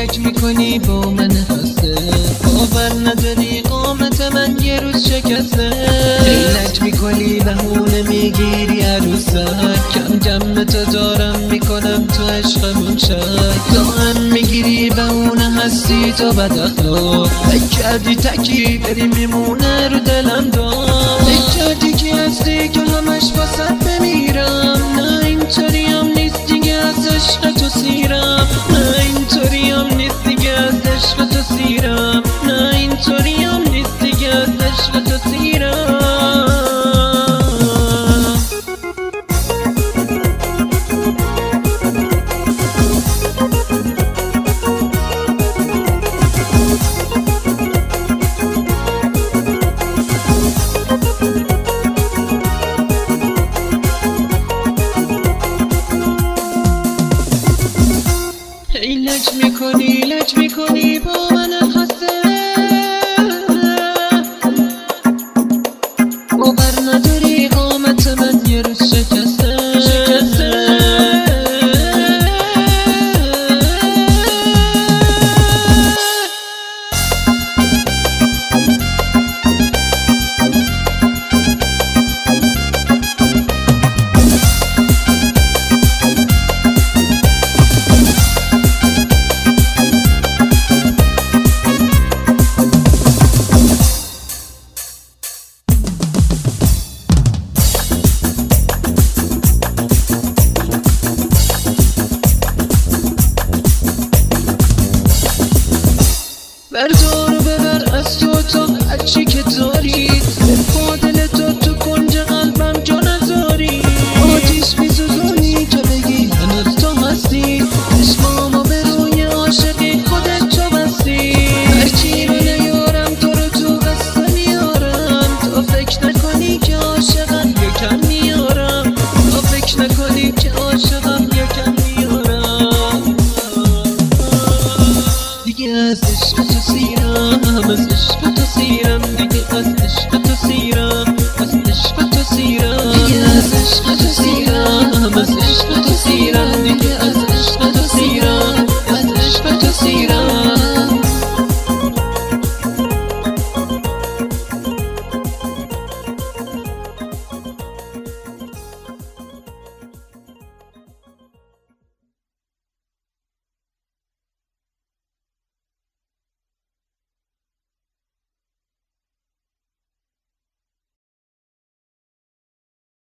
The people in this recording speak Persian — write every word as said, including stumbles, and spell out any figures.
حیلک میکنی با من خسته، باور نداری قامت من یه روز شکسته. حیلک میکنی بهونه میگیری عروسک، کم جمع تو دارم میکنم تو عشقمون شد. تو هم میگیری بهونه هستی تو بد اخلاق، فکر کردی تکی بری میمونه رو دلم دار. فکر کردی کی هستی که همش واسه بمیرم، نه اینطوری هم نیست دیگه از عشق تو سیرم. نه اینطوری هم نیست دیگه از عشق تو سیرم. نه اینطوری هم نیست دیگه از عشق تو سیرم. حیلک میکنی حیلک میکنی با من خسته، باور نداری قامت من یه روز شکسته. بردار و ببر از تو تو هرچی که داری، با دل تو تو کنج قلبم جا نذاری. آتیش میسوزونی که بگی هنوز تو هستی، چشمامو به روی عاشقی خودت تو بستی. هرچی رو نیارم تو رو تو قصه میارم، تو فکر نکنی که عاشقم یکم میارم. تو فکر نکنی که عاشقم یکم میارم. دیگه از عشق تو سیرم، از عشق تو سیرم، دیگه از عشق تو سیرم، از عشق تو سیرم. دیگه از عشق تو سیرم، از عشق تو سیرم، دیگه از